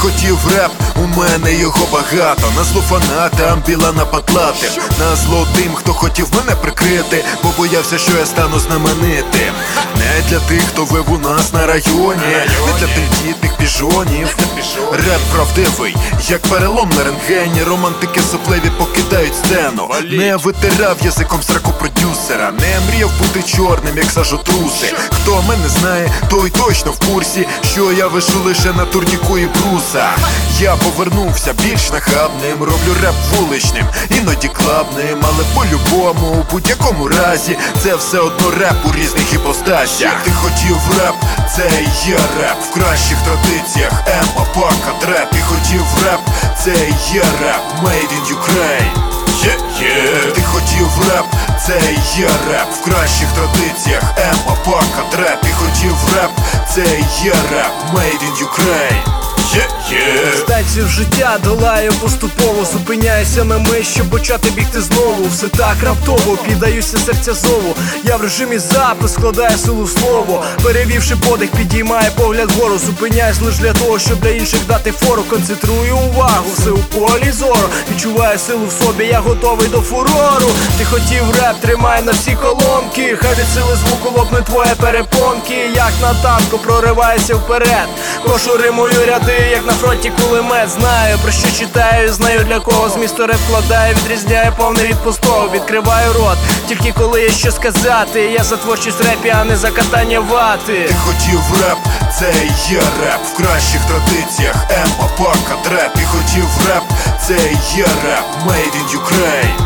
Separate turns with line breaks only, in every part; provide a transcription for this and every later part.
хотів реп, у мене його багато. Назло фанатам Білана потлатим, назло тим, хто хотів мене прикрити, бо боявся, що я стану знаменитим. Не для тих, хто вив у нас на районі, не для тендітних піжонів. Реп правдивий, як перелом на рентгені. Романтики сопливі покидають сцену. Не витирав язиком сраку продюсера, не мріяв бути чорним, як сажотруси. Хто мене знає, той точно в курсі, що я вишу лише на турніку і бруса. Я повернувся більш нахабним, роблю реп вуличним, іноді клабним, але по-любому, у будь-якому разі, це все одно реп у різних іпостасях. Ти хотів реп, це і є реп, в кращих традиціях Емма, Пака, треп. Ти хотів реп, це і є реп, Made in Ukraine. Ти хотів реп, це і є реп, в кращих традиціях Емма, Пака, треп. Ти хотів реп, це і є реп, Made in Ukraine.
Станцію життя долаю поступово, зупиняюся на мить, щоб почати бігти знову. Все так раптово, піддаюся серця зову. Я в режимі запис, складаю силу в слово. Перевівши подих, підіймає погляд вгору. Зупиняюсь лиш для того, щоб для інших дати фору. Концентрую увагу, все у полі зору. Відчуваю силу в собі, я готовий до фурору. Ти хотів реп, тримай на всі колонки. Хай від сили звуку лопне твої перепонки. Як на танку проривається вперед, кошу римую ряди, як на фронті кулемет. Знаю, про що читаю, знаю для кого змісту реп вкладаю. Відрізняю повне від пустого, відкриваю рот тільки коли є що сказати. Я за творчість репі, а не за катання вати.
Ти хотів реп, це і є реп, в кращих традиціях Емма, Пака, треп. Ти хотів реп, це і є реп, Made in Ukraine.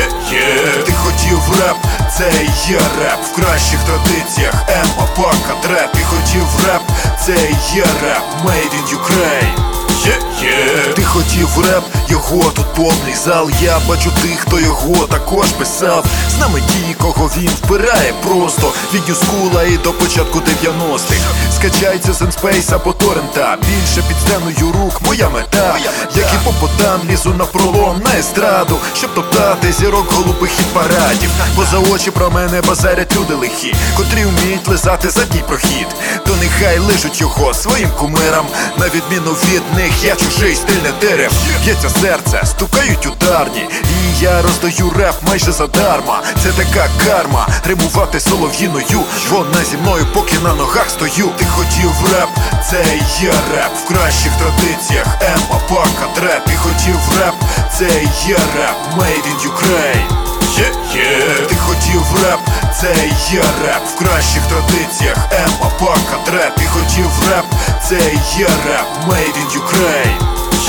Ти хотів реп, це і є реп, в кращих традиціях Емма, Пака, треп. Ти хотів реп, це і є реп, Made in Ukraine. Ти хотів реп, його тут повний зал. Я бачу тих, хто його також писав. З нами ті, кого він впирає просто від ньюскула і до початку 90-х. Скачається з Enspace або торрента, більше під сценою рук моя мета. Як і попотам лізу на пролом, на естраду, щоб топтати зірок голубих хіт-парадів. Бо за очі про мене базарять люди лихі, котрі вміють лизати задній прохід. То нехай лижуть його своїм кумирам, на відміну від них я чужий стиль не терем. Б'ється серце, стукають ударні, і я роздаю реп майже задарма. Це така карма, римувати солов'їною. Вона зі мною, поки на ногах стою. Ти хотів реп, це і є реп, в кращих традиціях Емма, Пака, треп. Ти хотів реп, це і є реп, Made in Ukraine. Ти хотів реп, це і є реп, в кращих традиціях Емма, Пака, треп. Ти хотів реп, це і є реп, Made in Ukraine.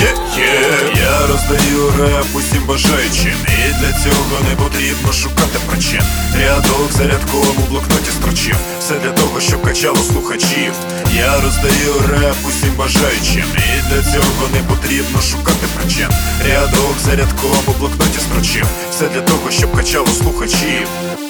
Я роздаю реп усім бажаючим, і для цього не потрібно шукати причин. Рядок за рядком у блокноті строчив, все для того, щоб качало слухачів. Я роздаю реп усім бажаючим, і для цього не потрібно шукати причин. Рядок за рядком у блокноті строчив, все для того, щоб качало слухачів.